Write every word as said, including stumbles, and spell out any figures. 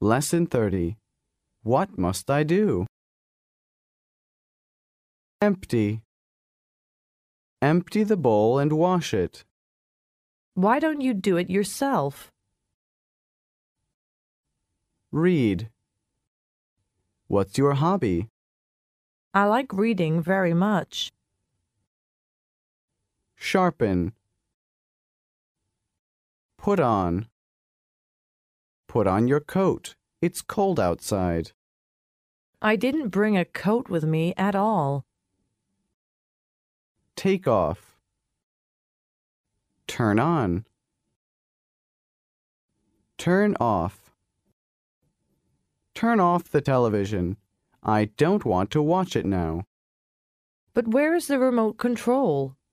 Lesson thirty. What must I do? Empty. Empty the bowl and wash it. Why don't you do it yourself? Read. What's your hobby? I like reading very much. Sharpen. Put on. Put on your coat. It's cold outside. I didn't bring a coat with me at all. Take off. Turn on. Turn off. Turn off the television. I don't want to watch it now. But where is the remote control?